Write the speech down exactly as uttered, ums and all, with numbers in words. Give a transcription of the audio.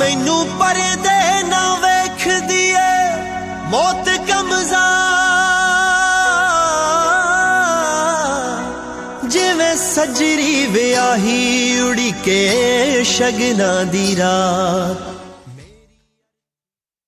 मैनू परदे ना वेखदी ए मौत कमज़ा जिवें सजरी व्याही उड़ी के शगना दी रात